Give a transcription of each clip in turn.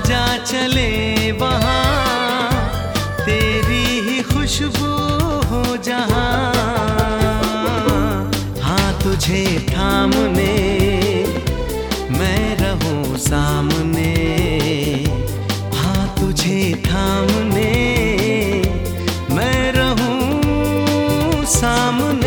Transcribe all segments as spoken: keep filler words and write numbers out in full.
आजा चले वहाँ, तेरी ही खुशबू हो जहाँ। हाँ तुझे थामने मैं रहूं सामने, हाँ तुझे थामने मैं रहूं सामने।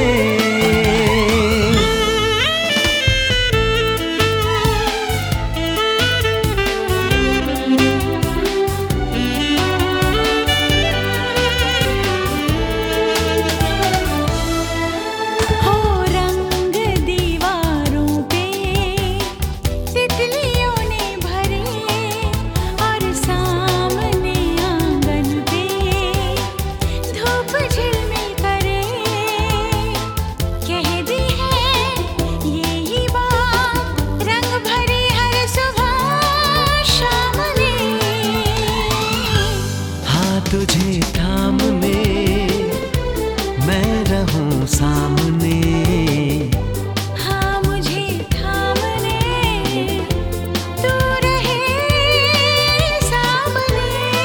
तुझे थामने मैं रहूं सामने, हाँ मुझे थामने तू रहे सामने।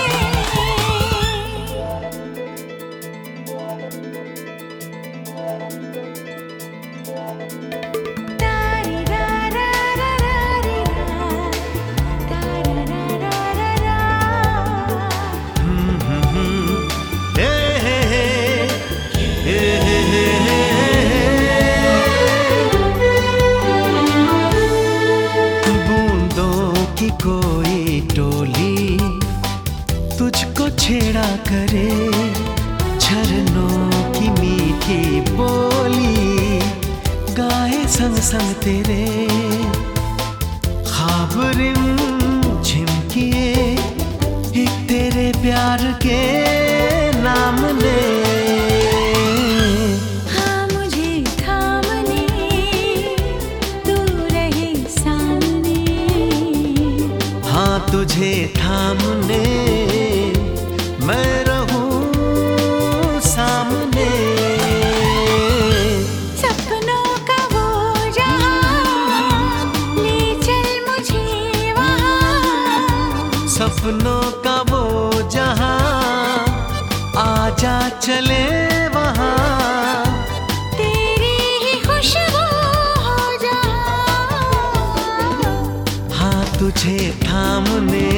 की कोई टोली तुझको छेड़ा करे, झरनों की मीठी बोली गाए संग संग तेरे। ख्वाब रिम झिमकिए एक तेरे प्यार के नाम ले। तुझे थामने मैं रहूं सामने, सपनों का वो जहां ले चल मुझे वहां, सपनों का वो जहां आजा चले वहां, तेरी ही खुशबू हो जहां। हाँ तुझे थामने